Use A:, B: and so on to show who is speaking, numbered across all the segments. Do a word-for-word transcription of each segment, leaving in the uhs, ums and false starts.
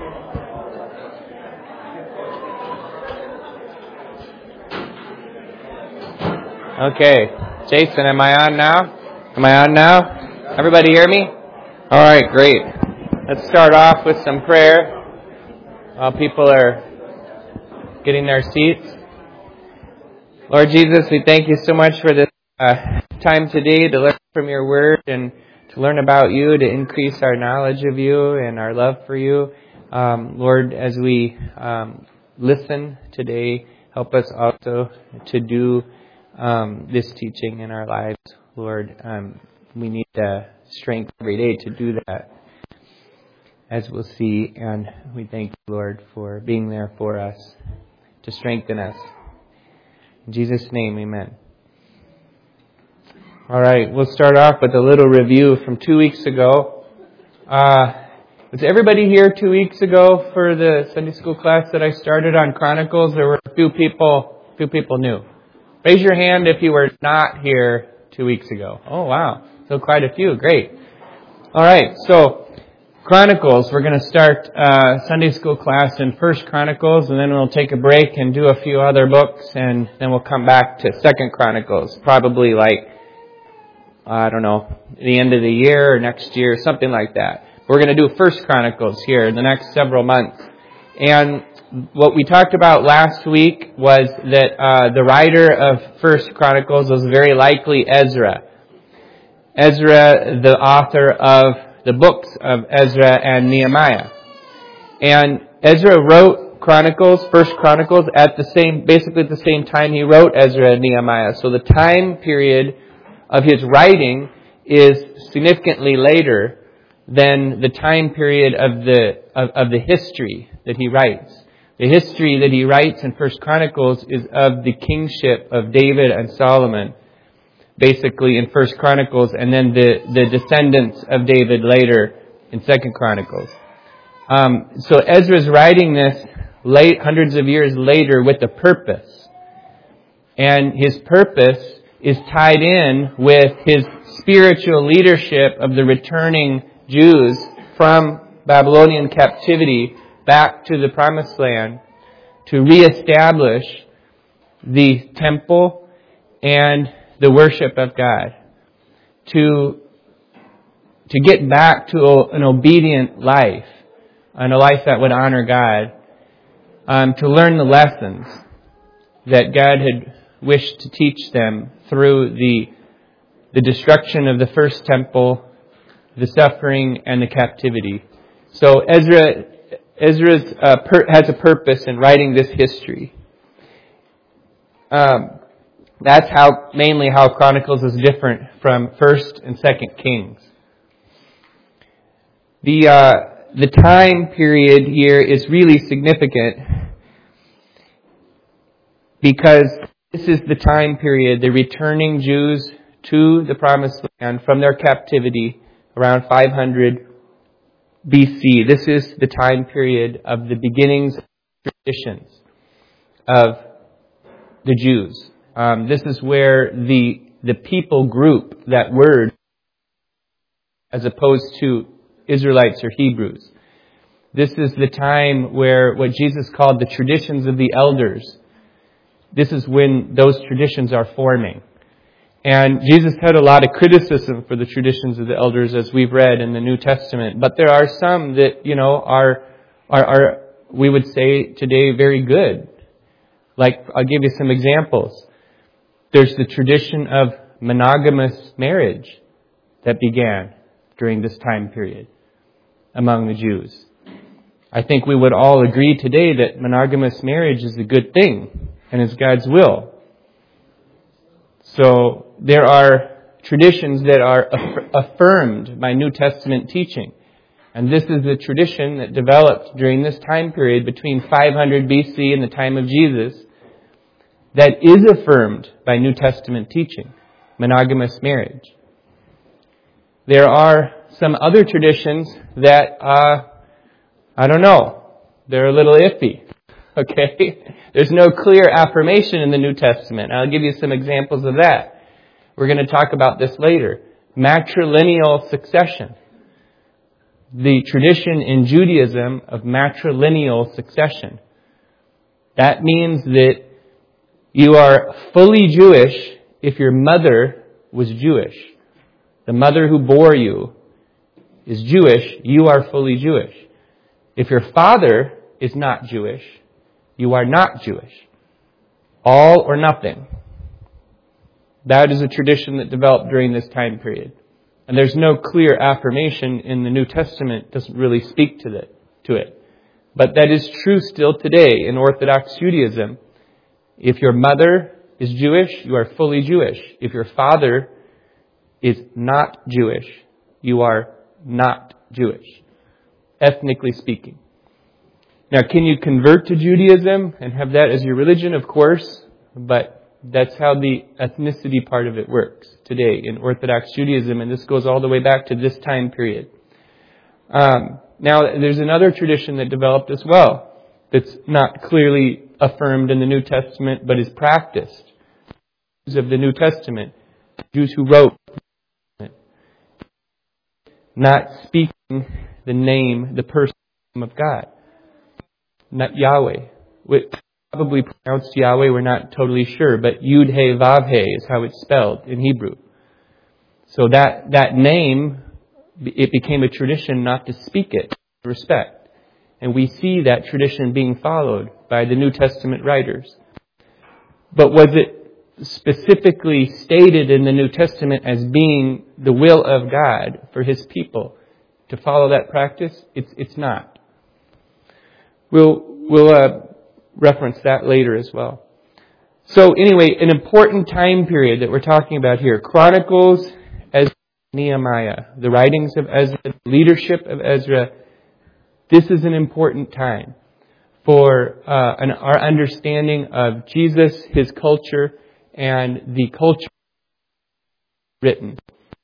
A: Okay, Jason, am I on now? Am I on now? Everybody hear me? All right, great. Let's start off with some prayer while people are getting their seats. Lord Jesus, we thank you so much for this uh, time today to learn from your word and to learn about you, to increase our knowledge of you and our love for you. Um, Lord, as we um, listen today, help us also to do um, this teaching in our lives. Lord, um, we need the strength every day to do that, as we'll see. And we thank you, Lord, for being there for us, to strengthen us. In Jesus' name, amen. All right, we'll start off with a little review from two weeks ago. Uh, was everybody here two weeks ago for the Sunday school class that I started on Chronicles? There were a few people, few people new. Raise your hand if you were not here two weeks ago. Oh, wow. So quite a few. Great. All right, so Chronicles, we're going to start uh, Sunday school class in First Chronicles, and then we'll take a break and do a few other books, and then we'll come back to Second Chronicles, probably like, I don't know, the end of the year or next year, something like that. We're going to do First Chronicles here in the next several months. And what we talked about last week was that uh, the writer of First Chronicles was very likely Ezra. Ezra, the author of the books of Ezra and Nehemiah. And Ezra wrote Chronicles, First Chronicles, at the same, basically at the same time he wrote Ezra and Nehemiah. So the time period of his writing is significantly later than the time period of the of, of the history that he writes. The history that he writes in First Chronicles is of the kingship of David and Solomon, basically in First Chronicles, and then the, the descendants of David later in Second Chronicles. Um, so Ezra's writing this late, hundreds of years later with a purpose. And his purpose is tied in with his spiritual leadership of the returning Jews from Babylonian captivity back to the Promised Land to reestablish the temple and the worship of God, to to get back to an obedient life, and a life that would honor God, um, to learn the lessons that God had wished to teach them through the the destruction of the first temple, the suffering, and the captivity. So Ezra Ezra's uh, per, has a purpose in writing this history. Um, That's how, mainly how Chronicles is different from First and Second Kings. The, uh, the time period here is really significant because this is the time period, the returning Jews to the Promised Land from their captivity around five hundred B C. This is the time period of the beginnings of traditions of the Jews. Um, this is where the the people group that word as opposed to Israelites or Hebrews. This is the time where what Jesus called the traditions of the elders. This is when those traditions are forming. And Jesus had a lot of criticism for the traditions of the elders, as we've read in the New Testament. But there are some that, you know, are, are, are we would say today, very good. Like, I'll give you some examples. There's the tradition of monogamous marriage that began during this time period among the Jews. I think we would all agree today that monogamous marriage is a good thing and is God's will. So there are traditions that are affirmed by New Testament teaching. And this is the tradition that developed during this time period between five hundred B C and the time of Jesus that is affirmed by New Testament teaching, monogamous marriage. There are some other traditions that, uh, I don't know, they're a little iffy. Okay? There's no clear affirmation in the New Testament. I'll give you some examples of that. We're going to talk about this later. Matrilineal succession. the tradition in Judaism of matrilineal succession. That means that you are fully Jewish if your mother was Jewish. The mother who bore you is Jewish, you are fully Jewish. If your father is not Jewish, you are not Jewish. All or nothing. That is a tradition that developed during this time period. And there's no clear affirmation in the New Testament. It doesn't really speak to it, to it. But that is true still today in Orthodox Judaism. If your mother is Jewish, you are fully Jewish. If your father is not Jewish, you are not Jewish, ethnically speaking. Now, can you convert to Judaism and have that as your religion? Of course, but that's how the ethnicity part of it works today in Orthodox Judaism, and this goes all the way back to this time period. Um, now, there's another tradition that developed as well that's not clearly affirmed in the New Testament, but is practiced. Jews of the New Testament, Jews who wrote it, not speaking the name, the person of God, not Yahweh. It's probably pronounced Yahweh, we're not totally sure, but Yud He Vav He is how it's spelled in Hebrew. So that, that name, it became a tradition not to speak it with respect. And we see that tradition being followed by the New Testament writers. But was it specifically stated in the New Testament as being the will of God for His people to follow that practice? It's, it's not. We'll, we'll, uh, reference that later as well. So anyway, an important time period that we're talking about here. Chronicles, Ezra, Nehemiah. The writings of Ezra, the leadership of Ezra. This is an important time for uh, an, our understanding of Jesus, His culture, and the culture written.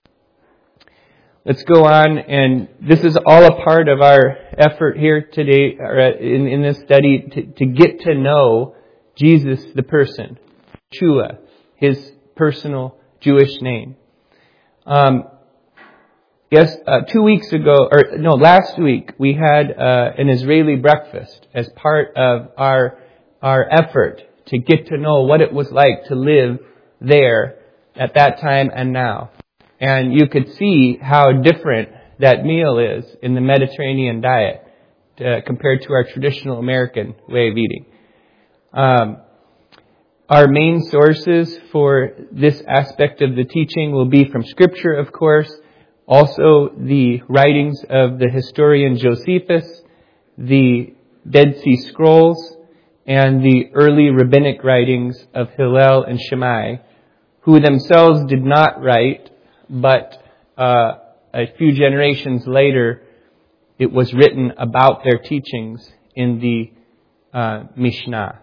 A: Let's go on, and this is all a part of our effort here today, or in, in this study, to, to get to know Jesus the person, Yeshua, His personal Jewish name. Um, yes, uh, two weeks ago, or no, last week, we had uh, an Israeli breakfast as part of our our effort to get to know what it was like to live there at that time and now. And you could see how different that meal is in the Mediterranean diet uh, compared to our traditional American way of eating. Um, our main sources for this aspect of the teaching will be from Scripture, of course, also the writings of the historian Josephus, the Dead Sea Scrolls, and the early rabbinic writings of Hillel and Shammai, who themselves did not write, but uh, a few generations later, it was written about their teachings in the uh, Mishnah.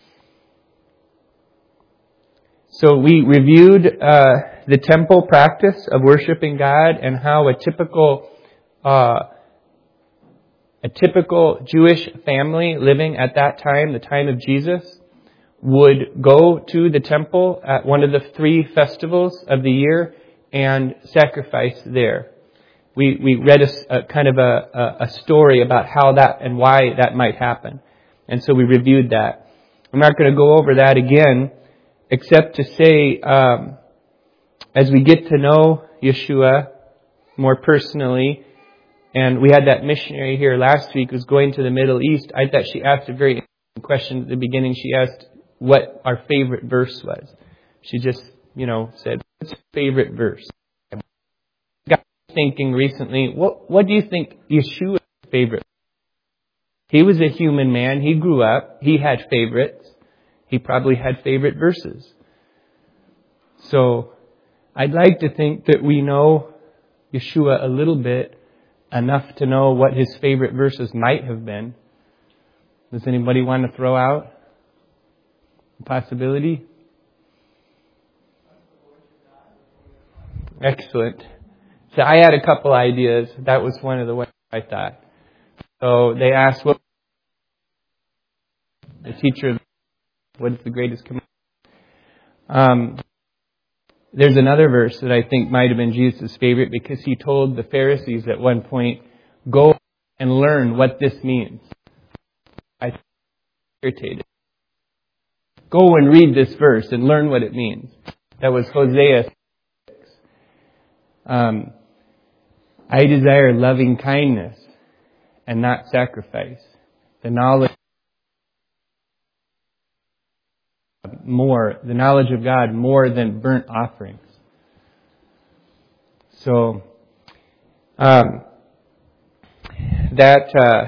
A: So we reviewed uh, the temple practice of worshiping God and how a typical uh, a typical Jewish family living at that time, the time of Jesus, would go to the temple at one of the three festivals of the year and sacrifice there. We we read a, a kind of a, a story about how that and why that might happen. And so we reviewed that. I'm not going to go over that again, except to say, um, as we get to know Yeshua more personally, and we had that missionary here last week who was going to the Middle East, I thought she asked a very interesting question at the beginning. She asked what our favorite verse was. She just, you know, said, what's your favorite verse? I got thinking recently, what what do you think Yeshua's favorite? He was a human man. He grew up. He had favorites. He probably had favorite verses. So I'd like to think that we know Yeshua a little bit, enough to know what his favorite verses might have been. Does anybody want to throw out a possibility? Excellent. So I had a couple ideas. That was one of the ones I thought. So they asked, what the teacher, what is the greatest commandment? Um, there's another verse that I think might have been Jesus' favorite, because he told the Pharisees at one point, Go and learn what this means. I irritated. Go and read this verse and learn what it means. That was Hosea six. Um, I desire loving kindness and not sacrifice. The knowledge more, the knowledge of God more than burnt offerings. So, um, that, uh,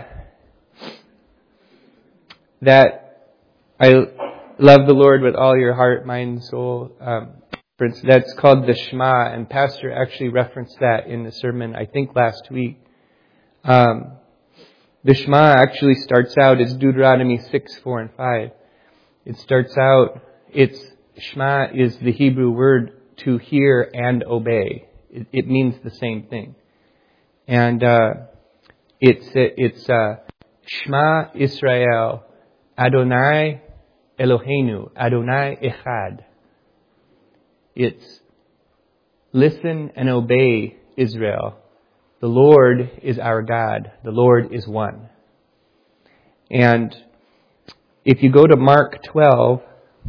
A: that I love the Lord with all your heart, mind, and soul. Um, that's called the Shema, and Pastor actually referenced that in the sermon, I think last week. Um, the Shema actually starts out as Deuteronomy six, four, and five. It starts out, it's, Shema is the Hebrew word to hear and obey. It, it means the same thing. And, uh, it's, it's, uh, Shema Israel, Adonai Eloheinu, Adonai Echad. It's listen and obey, Israel. The Lord is our God. The Lord is one. And if you go to Mark twelve,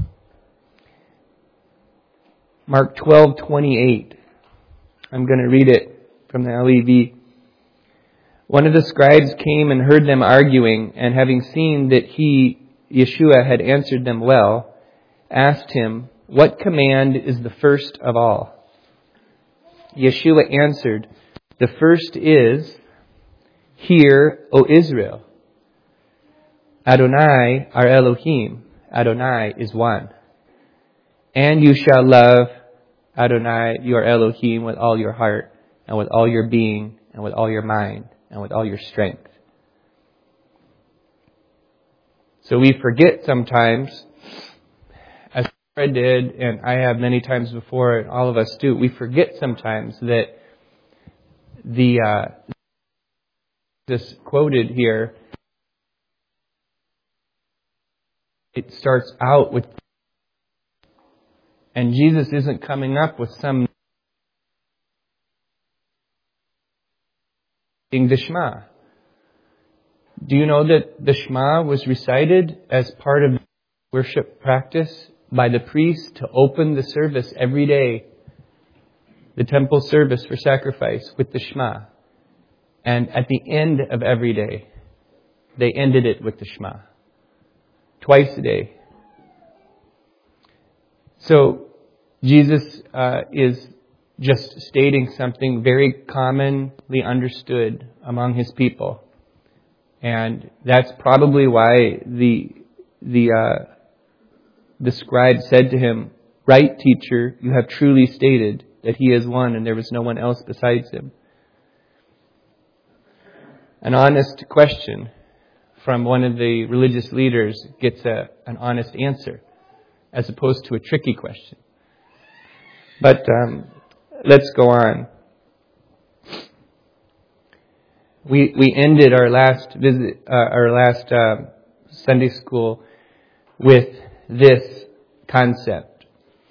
A: Mark twelve twenty-eight, I'm going to read it from the L E V. One of the scribes came and heard them arguing, and having seen that he, Yeshua, had answered them well, asked him, "What command is the first of all?" Yeshua answered, "The first is, Hear, O Israel. Adonai, our Elohim, Adonai is one. And you shall love Adonai, your Elohim, with all your heart, and with all your being, and with all your mind, and with all your strength." So we forget sometimes, as Fred did, and I have many times before, and all of us do, we forget sometimes that the, uh, this quoted here, it starts out with, and Jesus isn't coming up with some the Shema. Do you know that the Shema was recited as part of worship practice by the priest to open the service every day, the temple service for sacrifice, with the Shema? And at the end of every day, they ended it with the Shema. Twice a day. So, Jesus uh, is just stating something very commonly understood among his people. And that's probably why the the uh, the scribe said to him, "Right, teacher, you have truly stated that he is one and there was no one else besides him." An honest question from one of the religious leaders gets a, an honest answer, as opposed to a tricky question. But um, let's go on. We we ended our last visit, uh, our last uh, Sunday school, with this concept: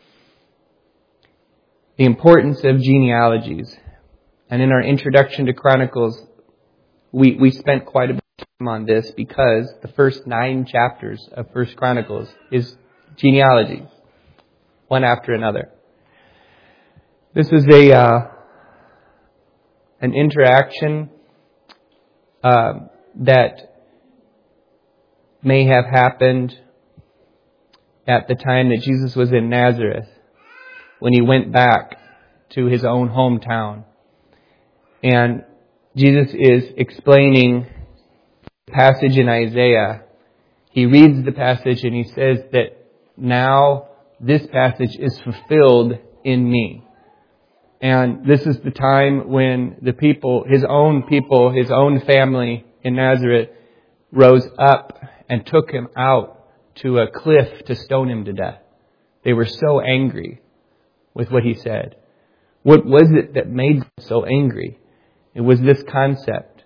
A: the importance of genealogies. And in our introduction to Chronicles, we we spent quite a bit of time on this, because the first nine chapters of First Chronicles is genealogy, one after another. This is a uh, an interaction uh, that may have happened at the time that Jesus was in Nazareth, when he went back to his own hometown. And Jesus is explaining the passage in Isaiah. He reads the passage and he says that now this passage is fulfilled in me. And this is the time when the people, his own people, his own family in Nazareth, rose up and took him out to a cliff to stone him to death. They were so angry with what he said. What was it that made them so angry? It was this concept.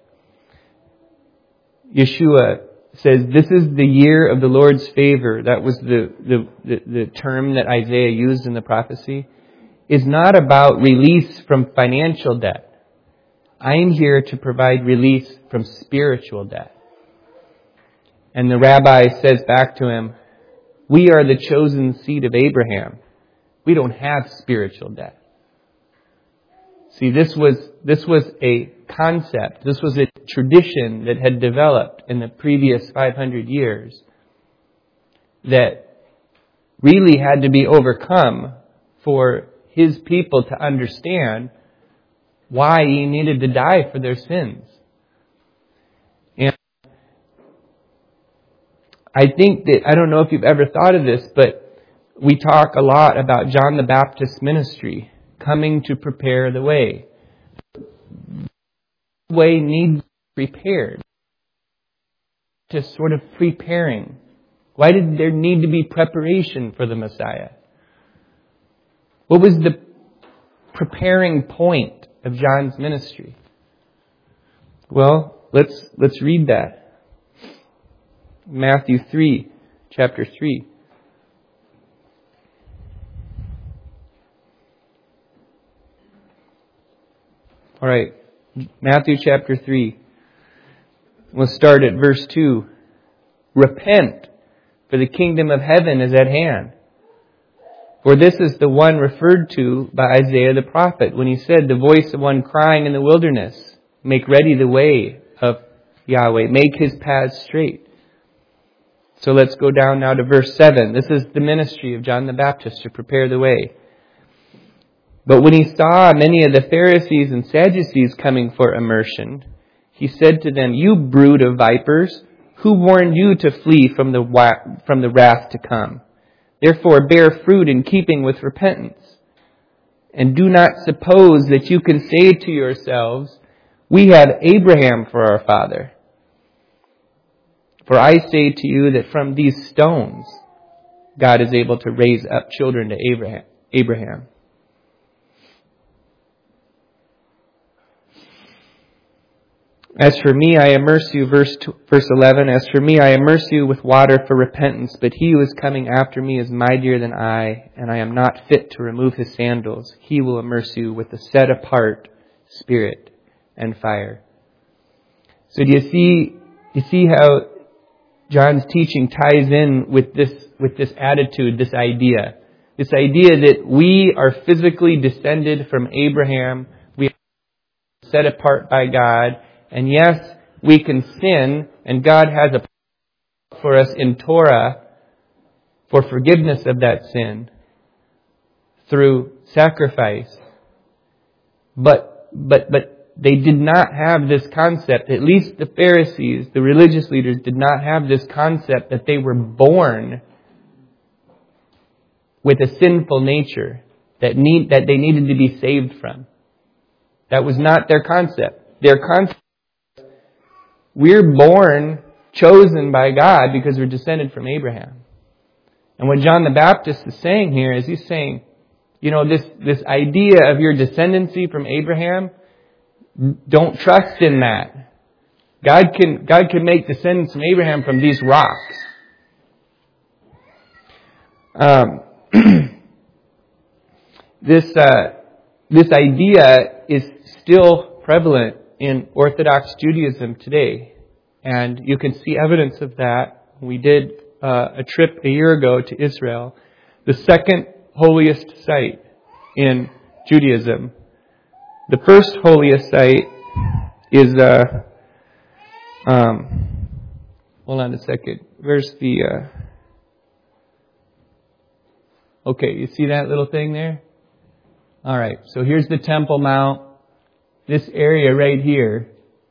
A: Yeshua says, "This is the year of the Lord's favor." That was the, the, the, the term that Isaiah used in the prophecy. Is not about release from financial debt. I'm here to provide release from spiritual death. And the rabbi says back to him, we are the chosen seed of Abraham. We don't have spiritual death. See, this was, this was a concept. This was a tradition that had developed in the previous five hundred years that really had to be overcome for his people to understand why he needed to die for their sins. And I think that, I don't know if you've ever thought of this, but we talk a lot about John the Baptist's ministry, coming to prepare the way. The way needs prepared. Just sort of preparing. Why did there need to be preparation for the Messiah? What was the preparing point of John's ministry? Well, let's let's read that. Matthew three, chapter three. All right, Matthew chapter three. We'll start at verse two. Repent, for the kingdom of heaven is at hand. For this is the one referred to by Isaiah the prophet when he said, the voice of one crying in the wilderness, make ready the way of Yahweh, make his paths straight. So let's go down now to verse seven. This is the ministry of John the Baptist to prepare the way. But when he saw many of the Pharisees and Sadducees coming for immersion, he said to them, you brood of vipers, who warned you to flee from the wa- from the wrath to come? Therefore bear fruit in keeping with repentance. And do not suppose that you can say to yourselves, we have Abraham for our father. For I say to you that from these stones God is able to raise up children to Abraham. Abraham. As for me, I immerse you, verse two, verse eleven, as for me, I immerse you with water for repentance, but he who is coming after me is mightier than I, and I am not fit to remove his sandals. He will immerse you with the set apart spirit and fire. So do you see, you see how John's teaching ties in with this, with this attitude, this idea, this idea that we are physically descended from Abraham, we are set apart by God. And yes, we can sin, and God has a plan for us in Torah for forgiveness of that sin through sacrifice. But, but, but they did not have this concept, at least the Pharisees, the religious leaders, did not have this concept that they were born with a sinful nature that need, that they needed to be saved from. That was not their concept. Their concept, we're born, chosen by God because we're descended from Abraham. And what John the Baptist is saying here is he's saying, you know, this, this idea of your descendancy from Abraham, don't trust in that. God can, God can make descendants from Abraham from these rocks. Um, this, uh, this idea is still prevalent in Orthodox Judaism today. And you can see evidence of that. We did uh, a trip a year ago to Israel, the second holiest site in Judaism. The first holiest site is, uh, um, hold on a second. Where's the, uh, okay, you see that little thing there? Alright, so here's the Temple Mount. This area right here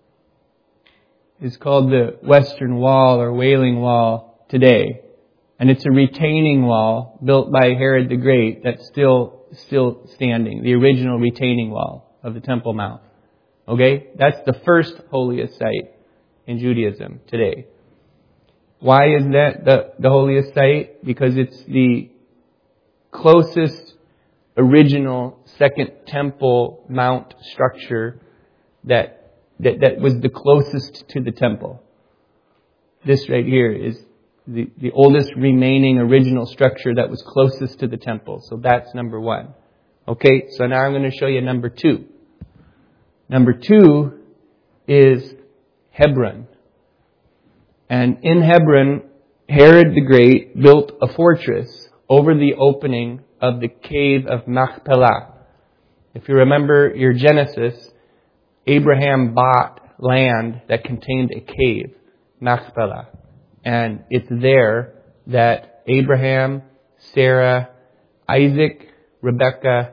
A: is called the Western Wall or Wailing Wall today. And it's a retaining wall built by Herod the Great that's still, still standing. The original retaining wall of the Temple Mount. Okay? That's the first holiest site in Judaism today. Why is that the, the holiest site? Because it's the closest original Second Temple Mount structure that, that that was the closest to the temple. This right here is the, the oldest remaining original structure that was closest to the temple. So that's number one. Okay, so now I'm going to show you number two. Number two is Hebron. And in Hebron, Herod the Great built a fortress over the opening of the cave of Machpelah. If you remember your Genesis, Abraham bought land that contained a cave, Machpelah. And it's there that Abraham, Sarah, Isaac, Rebekah,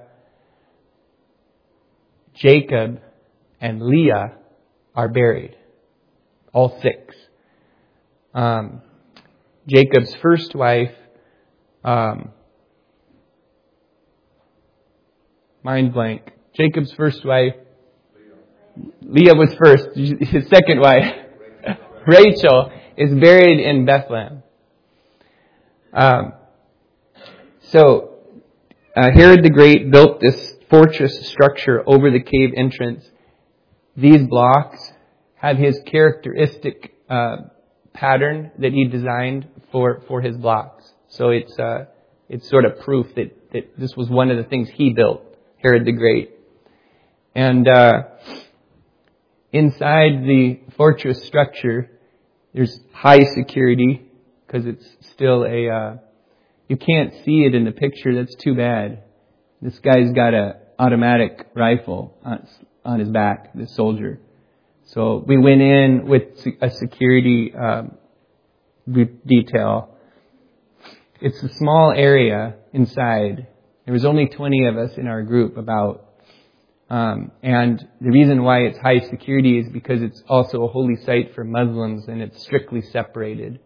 A: Jacob, and Leah are buried. All six. Um, Jacob's first wife, um, mind blank. Jacob's first wife, Leah was first. His second wife, Rachel, is buried in Bethlehem. Um, so, uh, Herod the Great built this fortress structure over the cave entrance. These blocks have his characteristic uh, pattern that he designed for, for his blocks. So it's uh, it's sort of proof that, that this was one of the things he built, Herod the Great. And uh, inside the fortress structure, there's high security because it's still a... Uh, you can't see it in the picture. That's too bad. This guy's got a automatic rifle on, on his back, this soldier. So we went in with a security um, detail. It's a small area inside. There was only twenty of us in our group about. Um, and the reason why it's high security is because it's also a holy site for Muslims and it's strictly separated.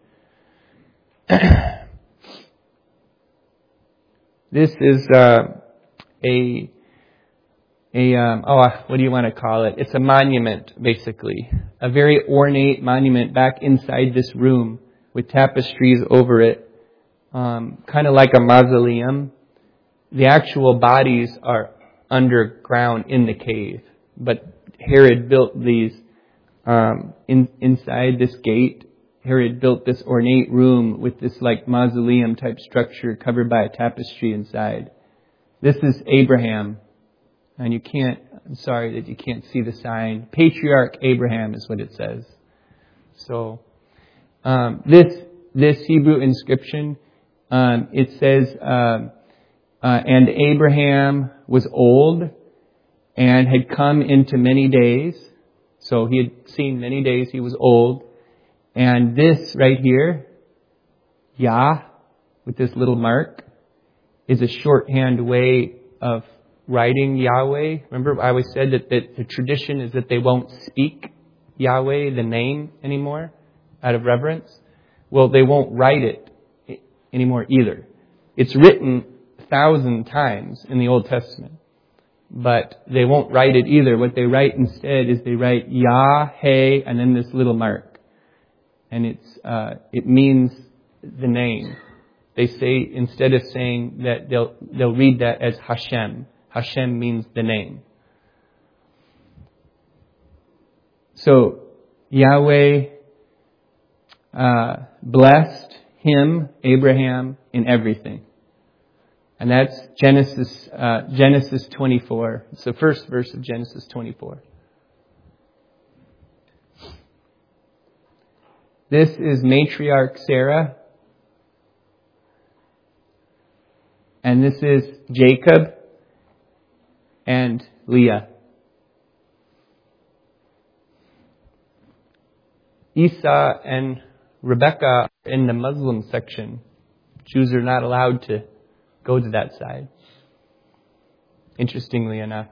A: This is uh, a a um, oh what do you want to call it? It's a monument, basically, a very ornate monument back inside this room with tapestries over it, um, kind of like a mausoleum. The actual bodies are underground in the cave, but Herod built these um, in, inside this gate. Herod built this ornate room with this like mausoleum type structure covered by a tapestry inside. This is Abraham, and you can't. I'm sorry that you can't see the sign. Patriarch Abraham is what it says. So um, this this Hebrew inscription, um, it says. Um, Uh, and Abraham was old and had come into many days. So he had seen many days. He was old. And this right here, Yah, with this little mark, is a shorthand way of writing Yahweh. Remember, I always said that, that the tradition is that they won't speak Yahweh, the name, anymore, out of reverence. Well, they won't write it anymore either. It's written thousand times in the Old Testament, but they won't write it either. What they write instead is they write Yah, Hey, and then this little mark, and it's uh, it means the name. They say instead of saying that they'll they'll read that as Hashem. Hashem means the name. So Yahweh uh, blessed him, Abraham, in everything. And that's Genesis uh, Genesis twenty-four. It's the first verse of Genesis twenty-four. This is matriarch Sarah. And this is Jacob and Leah. Esau and Rebekah are in the Muslim section. Jews are not allowed to go to that side, interestingly enough.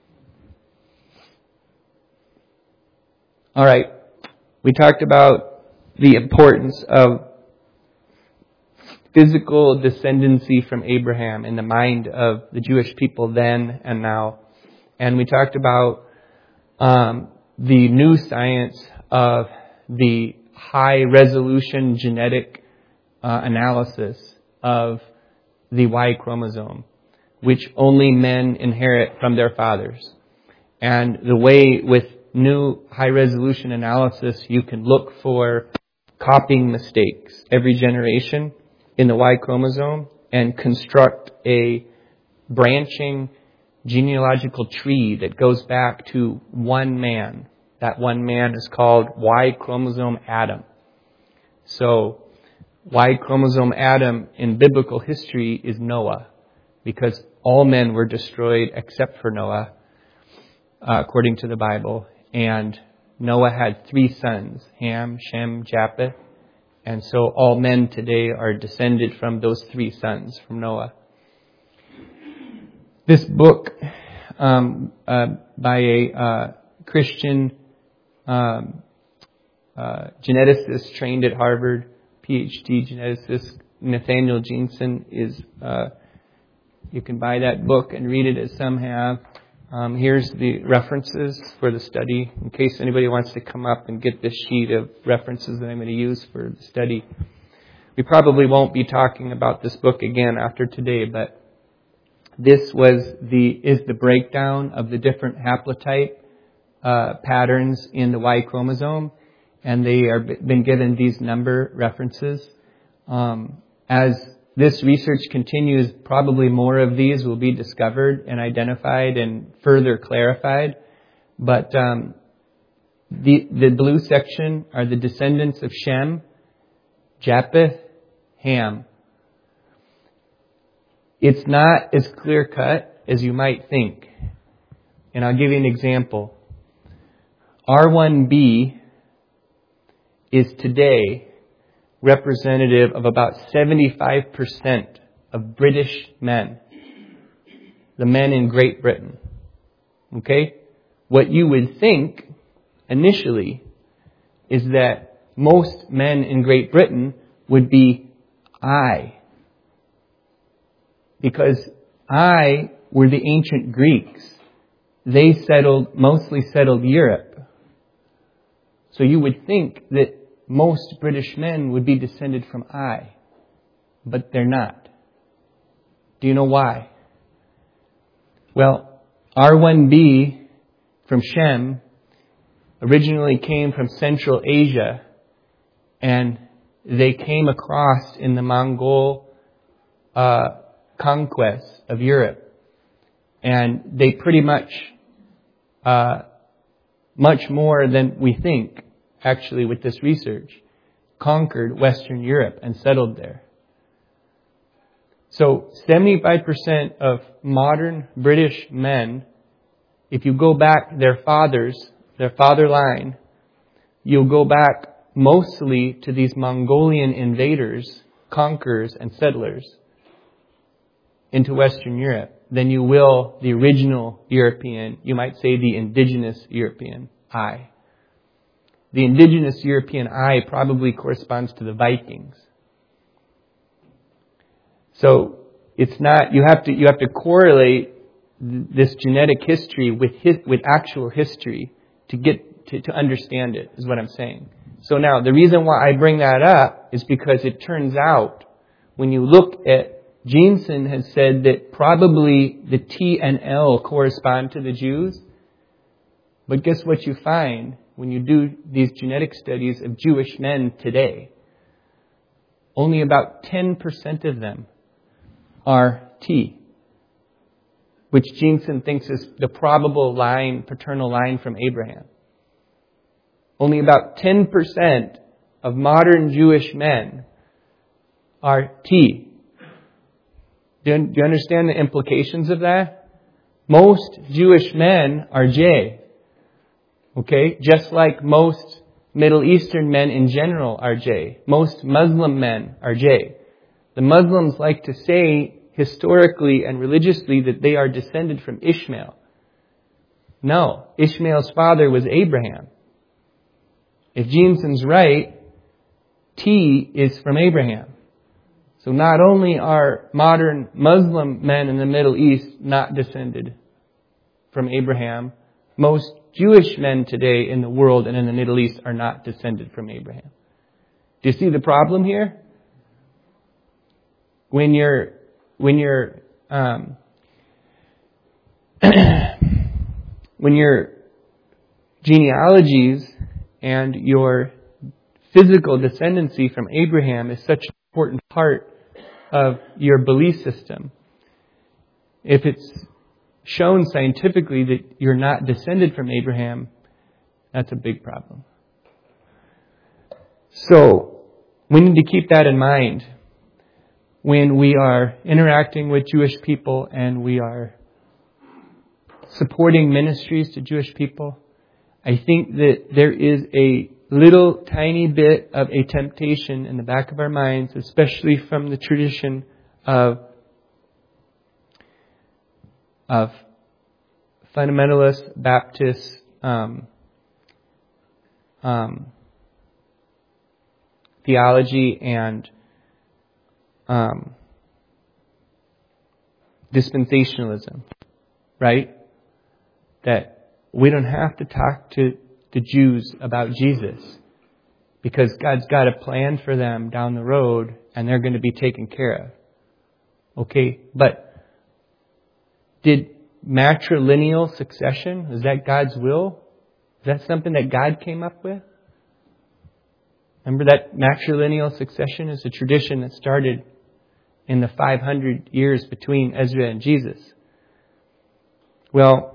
A: All right. We talked about the importance of physical descendancy from Abraham in the mind of the Jewish people then and now. And we talked about um, the new science of the high-resolution genetic uh, analysis of the Y chromosome, which only men inherit from their fathers. And the way with new high-resolution analysis, you can look for copying mistakes every generation in the Y chromosome and construct a branching genealogical tree that goes back to one man. That one man is called Y chromosome Adam. So Y chromosome Adam in biblical history is Noah, because all men were destroyed except for Noah, uh, according to the Bible. And Noah had three sons, Ham, Shem, Japheth. And so all men today are descended from those three sons from Noah. This book um, uh, by a uh, Christian um, uh, geneticist trained at Harvard, P H D geneticist Nathaniel Jeanson, is uh, you can buy that book and read it as some have. Um, here's the references for the study, in case anybody wants to come up and get this sheet of references that I'm going to use for the study. We probably won't be talking about this book again after today, but this was the is the breakdown of the different haplotype uh, patterns in the Y chromosome, and they are been given these number references. Um, as this research continues, probably more of these will be discovered and identified and further clarified. But um, the the blue section are the descendants of Shem, Japheth, Ham. It's not as clear-cut as you might think. And I'll give you an example. R one B is today representative of about seventy-five percent of British men. The men in Great Britain. Okay? What you would think initially is that most men in Great Britain would be I. Because I were the ancient Greeks. They settled, mostly settled Europe. So you would think that most British men would be descended from I. But they're not. Do you know why? Well, R one B from Shem originally came from Central Asia, and they came across in the Mongol uh, conquest of Europe. And they pretty much, uh, much more than we think, actually, with this research, conquered Western Europe and settled there. So seventy-five percent of modern British men, if you go back their fathers, their father line, you'll go back mostly to these Mongolian invaders, conquerors, and settlers into Western Europe than you will the original European, you might say the indigenous European I. The indigenous European I probably corresponds to the Vikings. So it's not, you have to, you have to correlate this genetic history with his, with actual history to get, to, to understand it, is what I'm saying. So now, the reason why I bring that up is because it turns out, when you look at, Jeanson has said that probably the T and L correspond to the Jews. But guess what you find when you do these genetic studies of Jewish men today? Only about ten percent of them are T, which Jeanson thinks is the probable line, paternal line from Abraham. Only about ten percent of modern Jewish men are T. Do you, do you understand the implications of that? Most Jewish men are J. Okay? Just like most Middle Eastern men in general are J. Most Muslim men are J. The Muslims like to say historically and religiously that they are descended from Ishmael. No. Ishmael's father was Abraham. If Jeanson's right, T is from Abraham. So not only are modern Muslim men in the Middle East not descended from Abraham, most Jewish men today in the world and in the Middle East are not descended from Abraham. Do you see the problem here? When you're, when you're, um, when your genealogies and your physical descendancy from Abraham is such an important part of your belief system. If it's shown scientifically that you're not descended from Abraham, that's a big problem. So, we need to keep that in mind when we are interacting with Jewish people and we are supporting ministries to Jewish people. I think that there is a little tiny bit of a temptation in the back of our minds, especially from the tradition of, of fundamentalist Baptist um, um, theology and um, dispensationalism, right? That we don't have to talk to the Jews about Jesus because God's got a plan for them down the road and they're going to be taken care of. Okay, but did matrilineal succession, is that God's will? Is that something that God came up with? Remember that matrilineal succession is a tradition that started in the five hundred years between Ezra and Jesus. Well,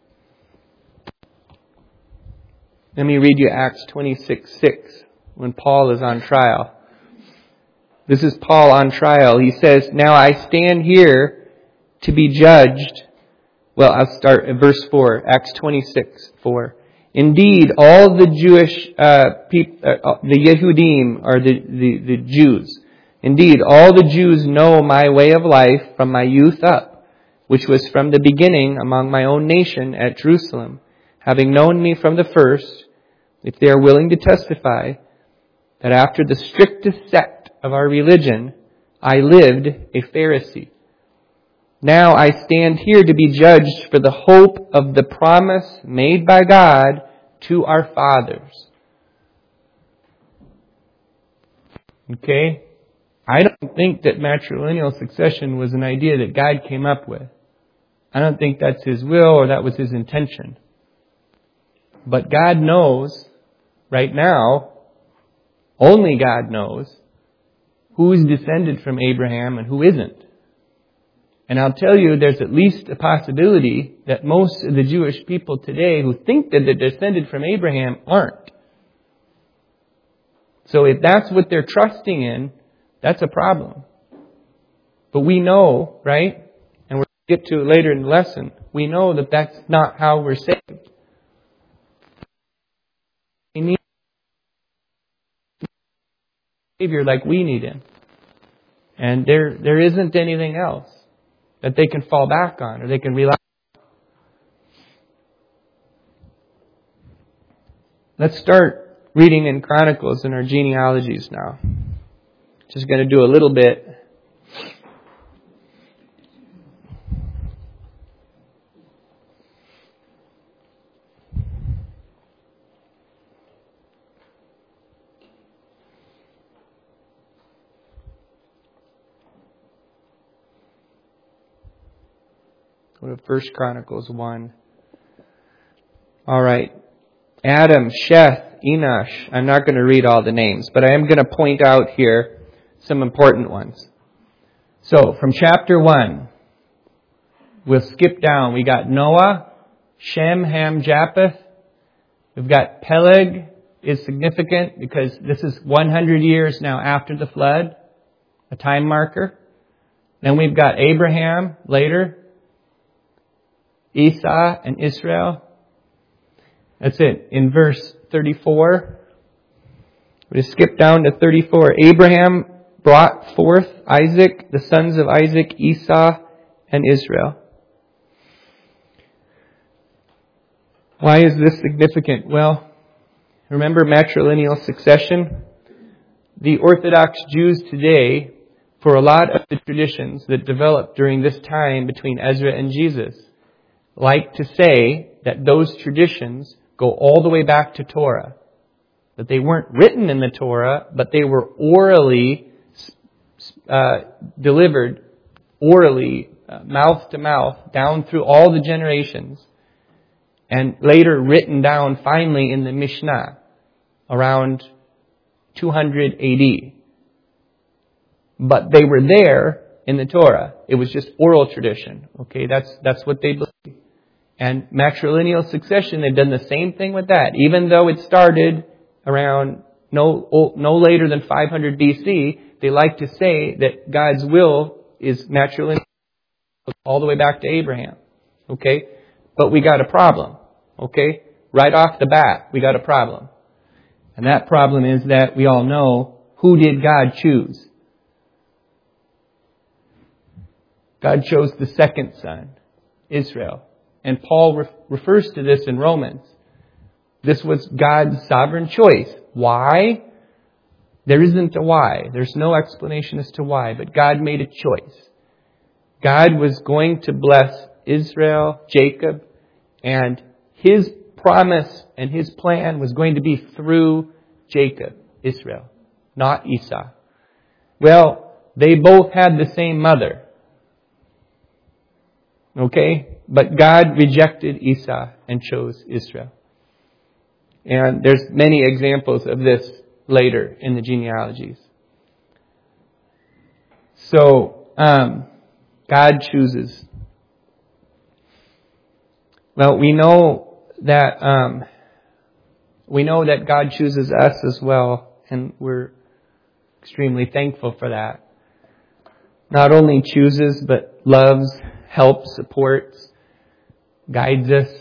A: let me read you Acts twenty-six six, when Paul is on trial. This is Paul on trial. He says, "Now I stand here to be judged." Well, I'll start at verse four, Acts twenty-six four. "Indeed, all the Jewish uh, people, uh, the Yehudim, or the, the, the Jews, indeed, all the Jews know my way of life from my youth up, which was from the beginning among my own nation at Jerusalem, having known me from the first, if they are willing to testify, that after the strictest sect of our religion, I lived a Pharisee. Now I stand here to be judged for the hope of the promise made by God to our fathers." Okay? I don't think that matrilineal succession was an idea that God came up with. I don't think that's His will or that was His intention. But God knows, right now, only God knows, who's descended from Abraham and who isn't. And I'll tell you, there's at least a possibility that most of the Jewish people today who think that they're descended from Abraham aren't. So if that's what they're trusting in, that's a problem. But we know, right? And we'll get to it later in the lesson. We know that that's not how we're saved. We need a Savior like we need Him. And there, there isn't anything else that they can fall back on or they can rely on. Let's start reading in Chronicles in our genealogies now. Just going to do a little bit. Go to First Chronicles one. All right. Adam, Sheth, Enosh. I'm not going to read all the names, but I am going to point out here some important ones. So, from chapter one, we'll skip down. We got Noah, Shem, Ham, Japheth. We've got Peleg is significant because this is one hundred years now after the flood, a time marker. Then we've got Abraham later, Esau and Israel. That's it. In verse thirty-four, we just skip down to thirty-four. Abraham brought forth Isaac, the sons of Isaac, Esau, and Israel. Why is this significant? Well, remember matrilineal succession? The Orthodox Jews today, for a lot of the traditions that developed during this time between Ezra and Jesus, like to say that those traditions go all the way back to Torah. That they weren't written in the Torah, but they were orally uh, delivered, orally, uh, mouth to mouth, down through all the generations, and later written down finally in the Mishnah around two hundred A D. But they were there in the Torah. It was just oral tradition. Okay, that's that's what they believe. And matrilineal succession, they've done the same thing with that. Even though it started around no no later than five hundred B C, they like to say that God's will is matrilineal all the way back to Abraham. Okay? But we got a problem. Okay? Right off the bat, we got a problem. And that problem is that we all know, who did God choose? God chose the second son, Israel. And Paul re- refers to this in Romans. This was God's sovereign choice. Why? There isn't a why. There's no explanation as to why, but God made a choice. God was going to bless Israel, Jacob, and His promise and His plan was going to be through Jacob, Israel, not Esau. Well, they both had the same mother. Okay? But God rejected Esau and chose Israel. And there's many examples of this later in the genealogies. So, um, God chooses. Well, we know that um, we know that God chooses us as well, and we're extremely thankful for that. Not only chooses, but loves, helps, supports, guides us.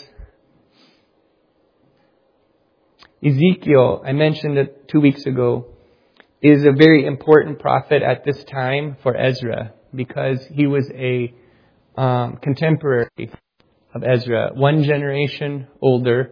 A: Ezekiel, I mentioned it two weeks ago, is a very important prophet at this time for Ezra because he was a um, contemporary of Ezra, one generation older.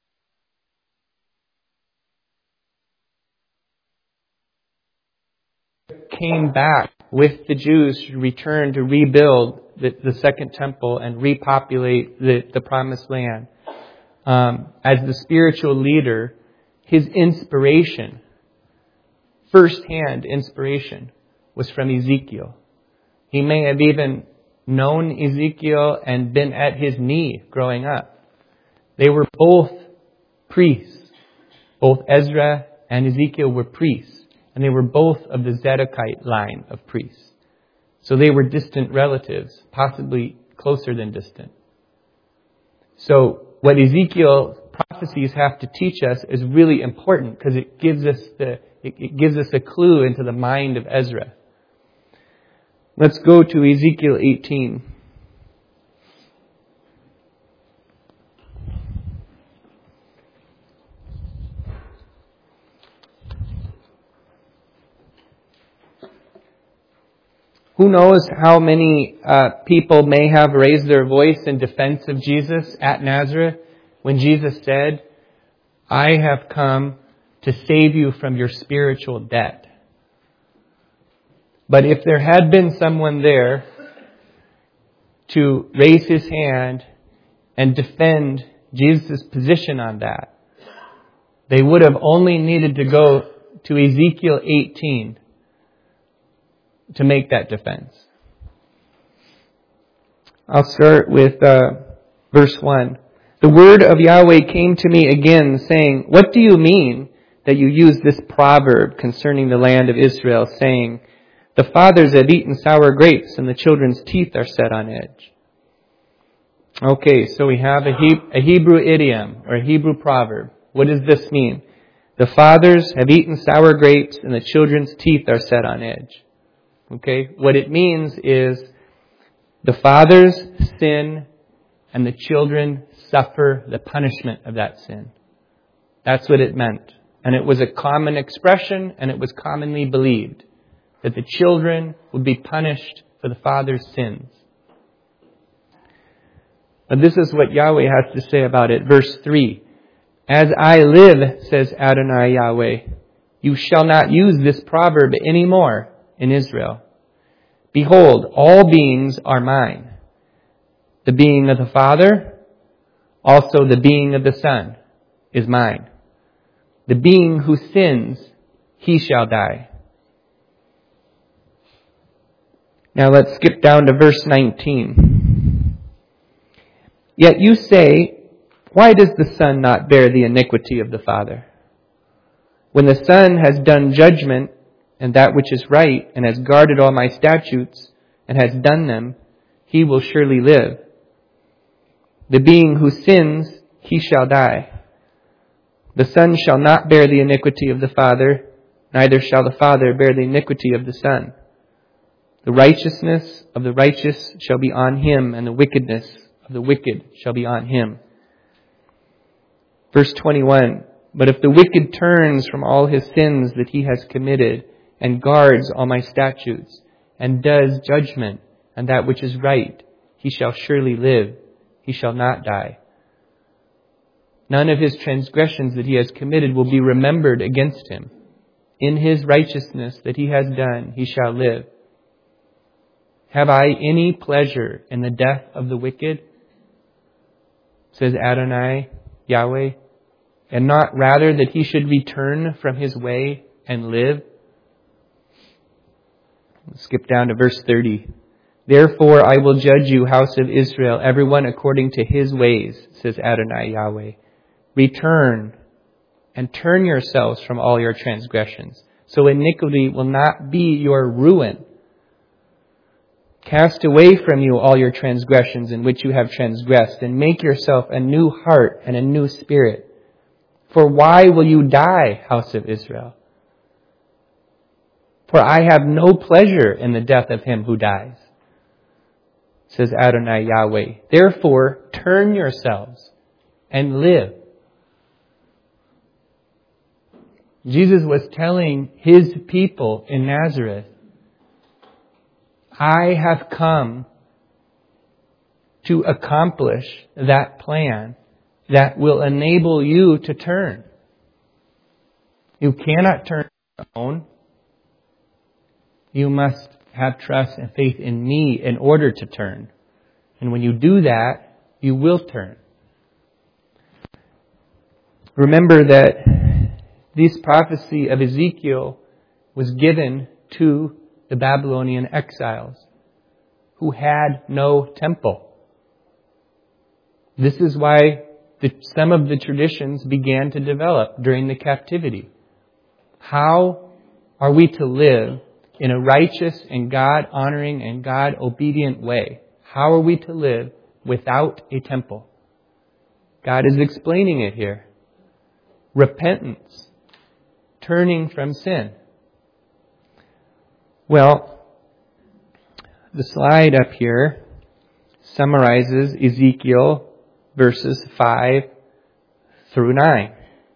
A: Came back with the Jews to return to rebuild the, the second temple and repopulate the, the promised land. Um, as the spiritual leader, his inspiration, first-hand inspiration, was from Ezekiel. He may have even known Ezekiel and been at his knee growing up. They were both priests. Both Ezra and Ezekiel were priests. And they were both of the Zedekite line of priests. So they were distant relatives, possibly closer than distant. So what Ezekiel's prophecies have to teach us is really important because it gives us the it, it gives us a clue into the mind of Ezra. Let's go to Ezekiel eighteen. Who knows how many uh, people may have raised their voice in defense of Jesus at Nazareth when Jesus said, I have come to save you from your spiritual debt. But if there had been someone there to raise his hand and defend Jesus' position on that, they would have only needed to go to Ezekiel eighteen to make that defense. I'll start with uh, verse one. The word of Yahweh came to me again, saying, what do you mean that you use this proverb concerning the land of Israel, saying, the fathers have eaten sour grapes and the children's teeth are set on edge? Okay, so we have a, he- a Hebrew idiom or a Hebrew proverb. What does this mean? The fathers have eaten sour grapes and the children's teeth are set on edge. Okay, what it means is the fathers sin and the children suffer the punishment of that sin. That's what it meant. And it was a common expression and it was commonly believed that the children would be punished for the father's sins. But this is what Yahweh has to say about it. Verse three. As I live, says Adonai Yahweh, you shall not use this proverb anymore in Israel. Behold, all beings are mine. The being of the Father, also the being of the Son, is mine. The being who sins, he shall die. Now let's skip down to verse nineteen. Yet you say, why does the Son not bear the iniquity of the Father? When the Son has done judgment and that which is right, and has guarded all my statutes, and has done them, he will surely live. The being who sins, he shall die. The Son shall not bear the iniquity of the Father, neither shall the Father bear the iniquity of the Son. The righteousness of the righteous shall be on him, and the wickedness of the wicked shall be on him. Verse twenty-one, but if the wicked turns from all his sins that he has committed, and guards all my statutes, and does judgment, and that which is right, he shall surely live, he shall not die. None of his transgressions that he has committed will be remembered against him. In his righteousness that he has done, he shall live. Have I any pleasure in the death of the wicked? Says Adonai, Yahweh, and not rather that he should return from his way and live? Skip down to verse thirty. Therefore I will judge you, house of Israel, everyone according to his ways, says Adonai Yahweh. Return and turn yourselves from all your transgressions, so iniquity will not be your ruin. Cast away from you all your transgressions in which you have transgressed, and make yourself a new heart and a new spirit. For why will you die, house of Israel? For I have no pleasure in the death of him who dies, says Adonai Yahweh. Therefore, turn yourselves and live. Jesus was telling his people in Nazareth, I have come to accomplish that plan that will enable you to turn. You cannot turn on your own. You must have trust and faith in me in order to turn. And when you do that, you will turn. Remember that this prophecy of Ezekiel was given to the Babylonian exiles who had no temple. This is why the, some of the traditions began to develop during the captivity. How are we to live in a righteous and God-honoring and God-obedient way? How are we to live without a temple? God is explaining it here. Repentance. Turning from sin. Well, the slide up here summarizes Ezekiel verses five through nine.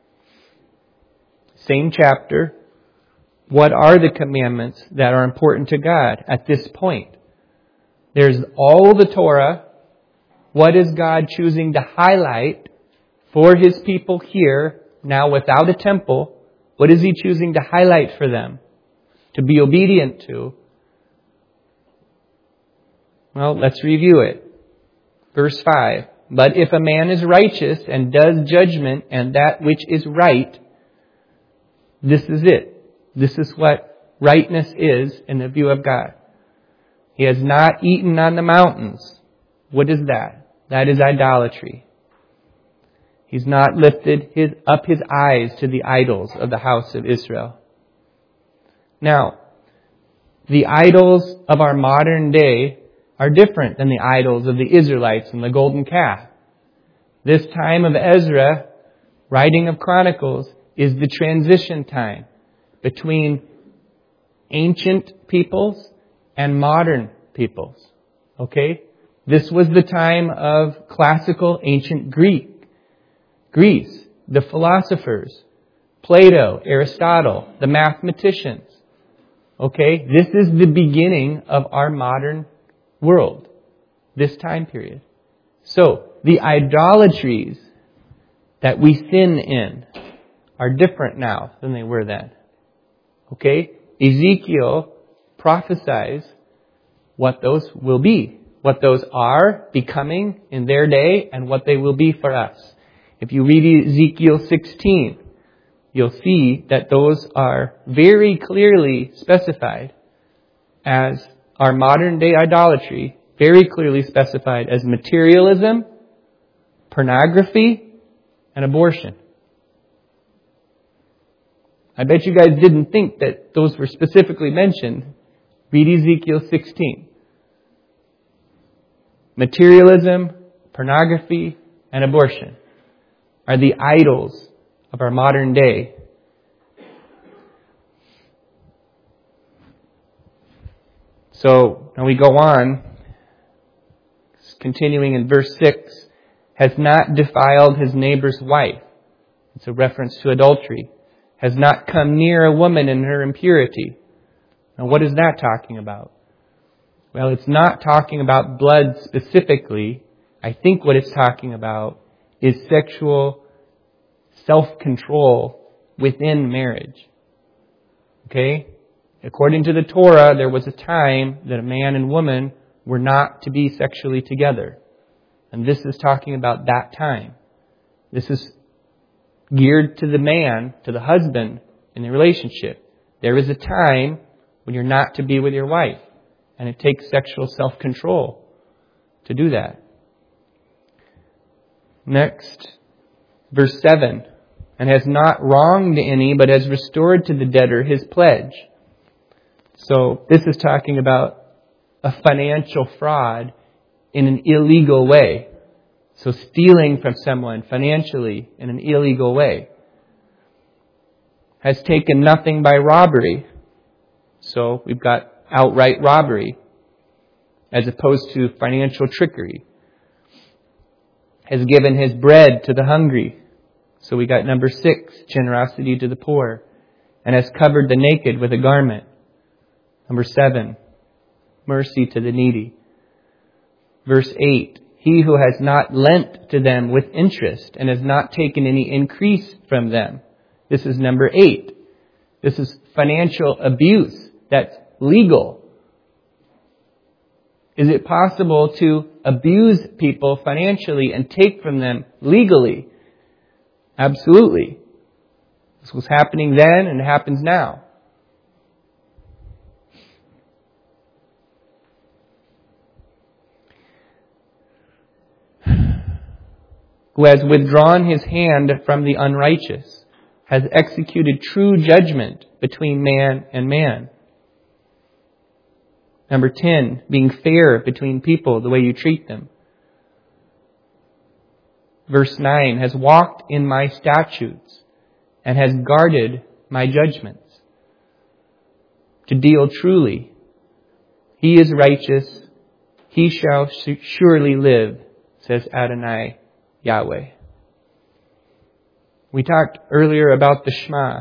A: Same chapter. What are the commandments that are important to God at this point? There's all the Torah. What is God choosing to highlight for his people here, now without a temple? What is he choosing to highlight for them, to be obedient to? Well, let's review it. Verse five. But if a man is righteous and does judgment and that which is right, this is it. This is what rightness is in the view of God. He has not eaten on the mountains. What is that? That is idolatry. He's not lifted his, up his eyes to the idols of the house of Israel. Now, the idols of our modern day are different than the idols of the Israelites and the golden calf. This time of Ezra, writing of Chronicles, is the transition time between ancient peoples and modern peoples. Okay? This was the time of classical ancient Greek. Greece, the philosophers, Plato, Aristotle, the mathematicians. Okay? This is the beginning of our modern world. This time period. So, the idolatries that we sin in are different now than they were then. Okay? Ezekiel prophesies what those will be. What those are becoming in their day and what they will be for us. If you read Ezekiel sixteen, you'll see that those are very clearly specified as our modern day idolatry, very clearly specified as materialism, pornography, and abortion. I bet you guys didn't think that those were specifically mentioned. Read Ezekiel sixteen. Materialism, pornography, and abortion are the idols of our modern day. So, now we go on, continuing in verse six, has not defiled his neighbor's wife. It's a reference to adultery. Has not come near a woman in her impurity. Now what is that talking about? Well, it's not talking about blood specifically. I think what it's talking about is sexual self-control within marriage. Okay? According to the Torah, there was a time that a man and woman were not to be sexually together. And this is talking about that time. This is geared to the man, to the husband in the relationship. There is a time when you're not to be with your wife. And it takes sexual self-control to do that. Next, verse seven. And has not wronged any, but has restored to the debtor his pledge. So this is talking about a financial fraud in an illegal way. So stealing from someone financially in an illegal way. Has taken nothing by robbery. So we've got outright robbery as opposed to financial trickery. Has given his bread to the hungry. So we got number six, generosity to the poor. And has covered the naked with a garment. Number seven, mercy to the needy. Verse eight, he who has not lent to them with interest and has not taken any increase from them. This is number eight. This is financial abuse. That's legal. Is it possible to abuse people financially and take from them legally? Absolutely. This was happening then and it happens now. Who has withdrawn his hand from the unrighteous, has executed true judgment between man and man. Number ten, being fair between people, the way you treat them. Verse nine, has walked in my statutes and has guarded my judgments. To deal truly. He is righteous. He shall surely live, says Adonai Yahweh. We talked earlier about the Shema.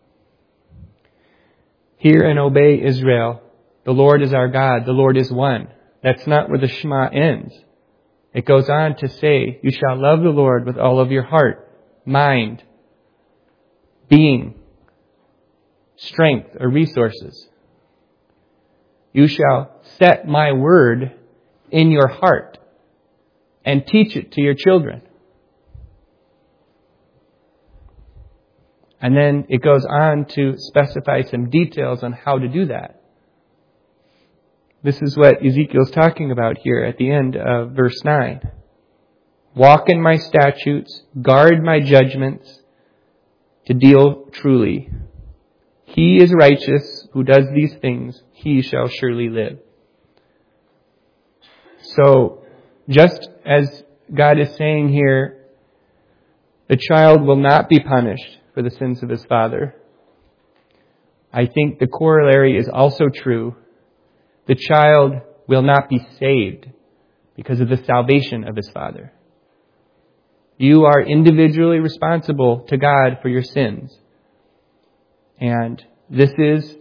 A: Hear and obey, Israel. The Lord is our God. The Lord is one. That's not where the Shema ends. It goes on to say, you shall love the Lord with all of your heart, mind, being, strength, or resources. You shall set my word in your heart and teach it to your children. And then it goes on to specify some details on how to do that. This is what Ezekiel's talking about here at the end of verse nine. Walk in my statutes, guard my judgments, to deal truly. He is righteous who does these things, he shall surely live. So, just as God is saying here, the child will not be punished for the sins of his father. I think the corollary is also true. The child will not be saved because of the salvation of his father. You are individually responsible to God for your sins. And this is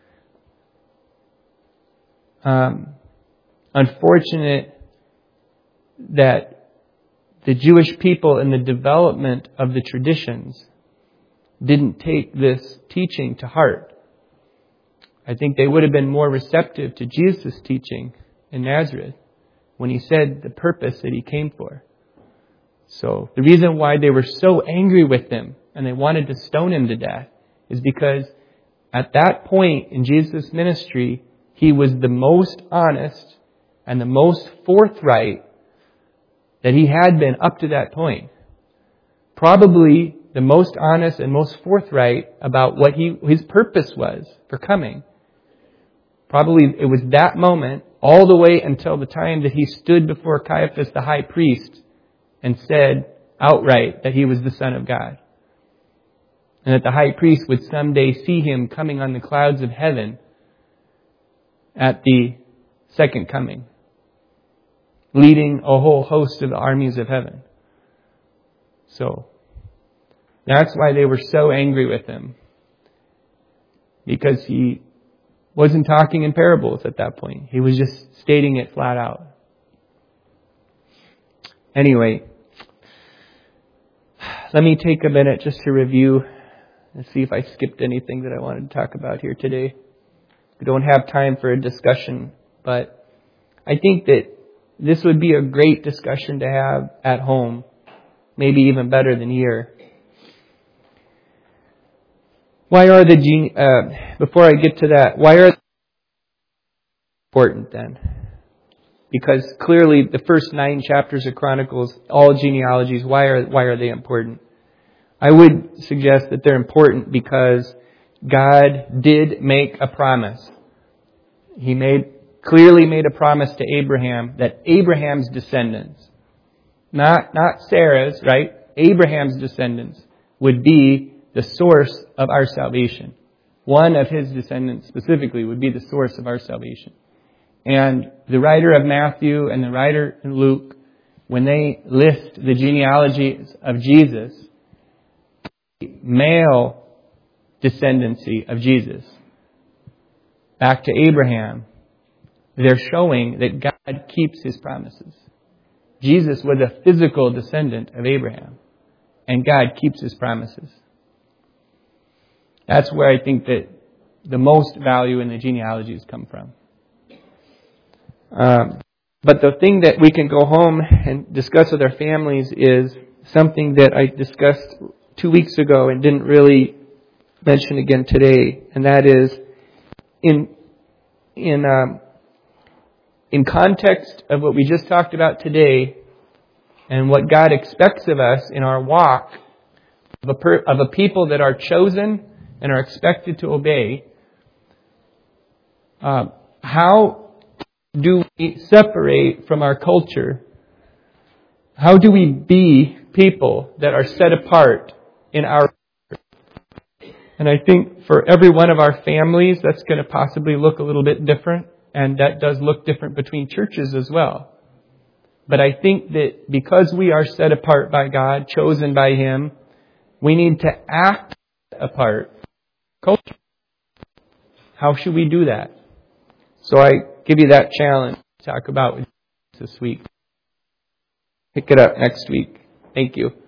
A: um, unfortunate that the Jewish people in the development of the traditions didn't take this teaching to heart. I think they would have been more receptive to Jesus' teaching in Nazareth when he said the purpose that he came for. So the reason why they were so angry with him and they wanted to stone him to death is because at that point in Jesus' ministry, he was the most honest and the most forthright that he had been up to that point. Probably the most honest and most forthright about what he his purpose was for coming. Probably it was that moment all the way until the time that he stood before Caiaphas the high priest and said outright that he was the Son of God. And that the high priest would someday see him coming on the clouds of heaven at the second coming, leading a whole host of the armies of heaven. So, that's why they were so angry with him. Because he wasn't talking in parables at that point. He was just stating it flat out. Anyway, let me take a minute just to review and see if I skipped anything that I wanted to talk about here today. We don't have time for a discussion, but I think that this would be a great discussion to have at home, maybe even better than here. Why are the gene? Uh, before I get to that, why are they important then? Because clearly, the first nine chapters of Chronicles, all genealogies, why are why are they important? I would suggest that they're important because God did make a promise. He made clearly made a promise to Abraham that Abraham's descendants, not not Sarah's, right? Abraham's descendants would be the source of our salvation. One of his descendants specifically would be the source of our salvation. And the writer of Matthew and the writer in Luke, when they list the genealogies of Jesus, male descendancy of Jesus, back to Abraham, they're showing that God keeps His promises. Jesus was a physical descendant of Abraham, and God keeps His promises. That's where I think that the most value in the genealogies come from. Um, but the thing that we can go home and discuss with our families is something that I discussed two weeks ago and didn't really mention again today, and that is in in um, in context of what we just talked about today, and what God expects of us in our walk of a, per, of a people that are chosen and are expected to obey. Uh, how do we separate from our culture? How do we be people that are set apart in our... And I think for every one of our families, that's going to possibly look a little bit different. And that does look different between churches as well. But I think that because we are set apart by God, chosen by Him, we need to act apart. Culture. How should we do that? So I give you that challenge to talk about this week. Pick it up next week. Thank you.